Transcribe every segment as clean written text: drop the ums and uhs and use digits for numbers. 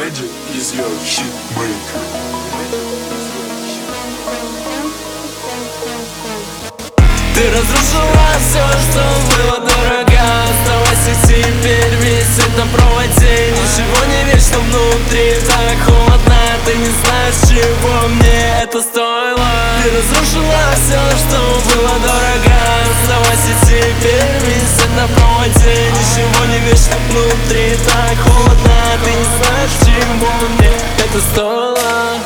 Imagine is your hit maker. Ты разрушила все, что было дорого. Оставайся теперь, весь это проводе. Ничего не вечно внутри, так холодно. Ты не знаешь, чего мне это стоило. Ты разрушила все, что было дорого. Оставайся теперь, весь это проводе. Ничего не вечно внутри, так холодно. Ты не знаешь, чего мне это стоило.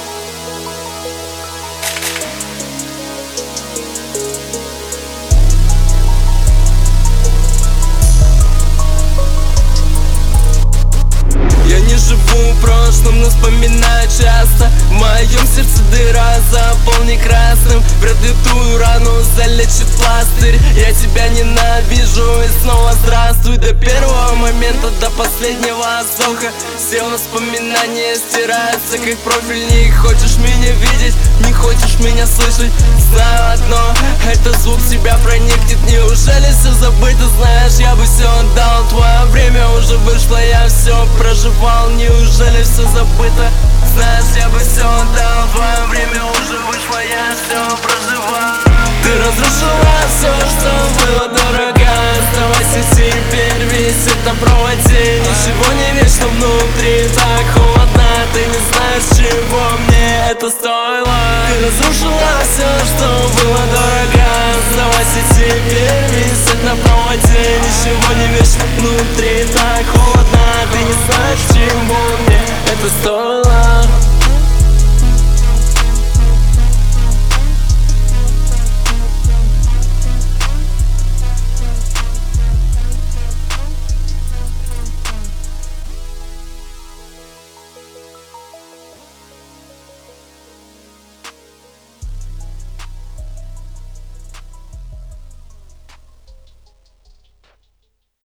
Живу прошлым, но вспоминаю часто. В моем сердце дыра, заполни красным. Вряд ли ту рану залечит пластырь. Я тебя ненавижу и снова здравствуй. До первого момента, до последнего вздоха. Все воспоминания стираются, как профиль. Не хочешь меня видеть, не хочешь меня слышать. Знаю одно, этот звук тебя проникнет. Неужели все забыто, знаешь, я бы все отдал. Твое время уже вышло, я все проживал. Неужели все забыто? Знаешь, я бы все отдал. Твое время уже вышло, я все проживал. Ты разрушила все, что было дорого. Оставайся теперь, весь это проводе. Ничего не вечно внутри, так холодно. Ты не знаешь, чего мне это стоило. Ты разрушила все, что было дорого. Оставайся теперь, весь это проводе. Ничего не вечно внутри, так холодно. Ты не знаешь, чего мне это стоило.